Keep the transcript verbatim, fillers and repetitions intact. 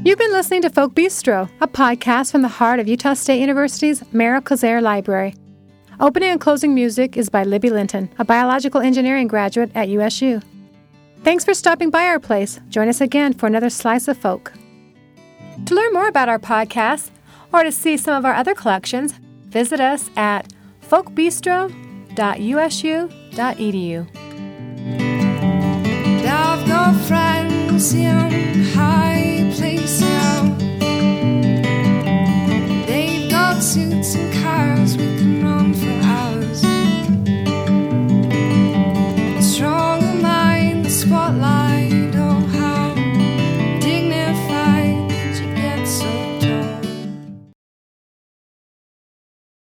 You've been listening to Folk Bistro, a podcast from the heart of Utah State University's Mara Kazare Library. Opening and closing music is by Libby Linton, a biological engineering graduate at U S U. Thanks for stopping by our place. Join us again for another slice of folk. To learn more about our podcast or to see some of our other collections, visit us at folk bistro dot u s u dot e d u.